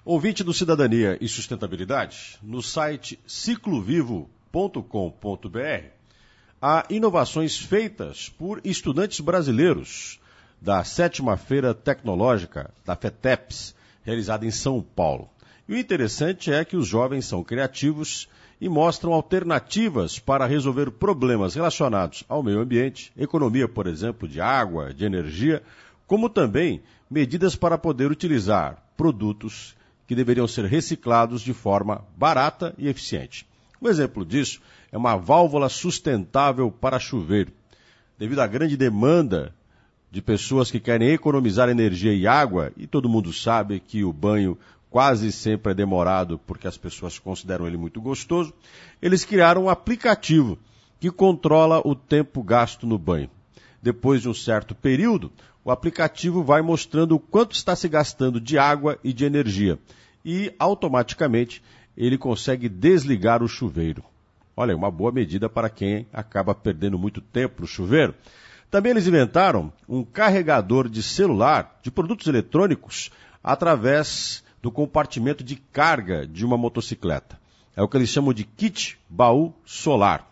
Ouvinte do Cidadania e Sustentabilidade, no site ciclovivo.com.br, há inovações feitas por estudantes brasileiros da 7ª Feira Tecnológica, da FETEPS, realizada em São Paulo. E o interessante é que os jovens são criativos e mostram alternativas para resolver problemas relacionados ao meio ambiente, economia, por exemplo, de água, de energia, como também medidas para poder utilizar produtos que deveriam ser reciclados de forma barata e eficiente. Um exemplo disso é uma válvula sustentável para chuveiro. Devido à grande demanda de pessoas que querem economizar energia e água, e todo mundo sabe que o banho quase sempre é demorado porque as pessoas consideram ele muito gostoso, eles criaram um aplicativo que controla o tempo gasto no banho. Depois de um certo período, o aplicativo vai mostrando o quanto está se gastando de água e de energia. E, automaticamente, ele consegue desligar o chuveiro. Olha, uma boa medida para quem acaba perdendo muito tempo no chuveiro. Também eles inventaram um carregador de celular, de produtos eletrônicos, através do compartimento de carga de uma motocicleta. É o que eles chamam de kit baú solar.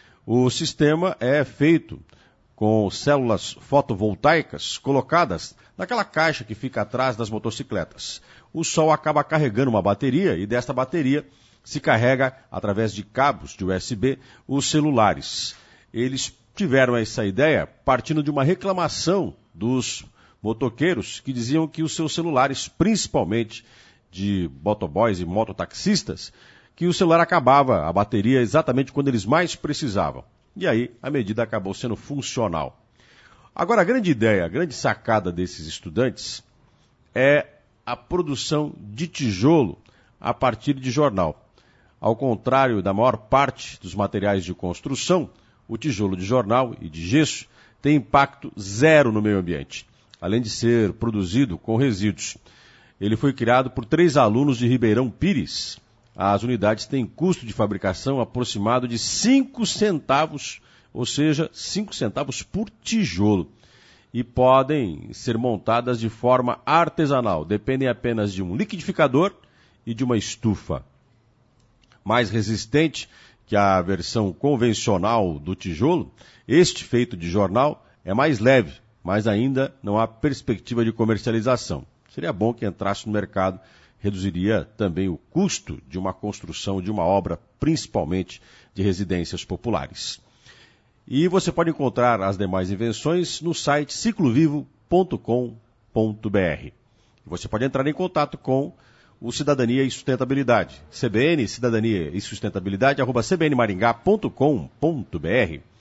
O sistema é feito com células fotovoltaicas colocadas naquela caixa que fica atrás das motocicletas. O sol acaba carregando uma bateria e desta bateria se carrega, através de cabos de USB, os celulares. Eles tiveram essa ideia partindo de uma reclamação dos motoqueiros que diziam que os seus celulares, principalmente de motoboys e mototaxistas, que o celular acabava a bateria exatamente quando eles mais precisavam. E aí a medida acabou sendo funcional. Agora a grande ideia, a grande sacada desses estudantes é a produção de tijolo a partir de jornal. Ao contrário da maior parte dos materiais de construção, o tijolo de jornal e de gesso tem impacto zero no meio ambiente, além de ser produzido com resíduos. Ele foi criado por 3 alunos de Ribeirão Pires. As unidades têm custo de fabricação aproximado de 5 centavos, ou seja, 5 centavos por tijolo. E podem ser montadas de forma artesanal, dependem apenas de um liquidificador e de uma estufa. Mais resistente que a versão convencional do tijolo, este feito de jornal é mais leve, mas ainda não há perspectiva de comercialização. Seria bom que entrasse no mercado, reduziria também o custo de uma construção de uma obra, principalmente de residências populares. E você pode encontrar as demais invenções no site ciclovivo.com.br. Você pode entrar em contato com o Cidadania e Sustentabilidade. CBN, Cidadania e Sustentabilidade, @cbnmaringá.com.br.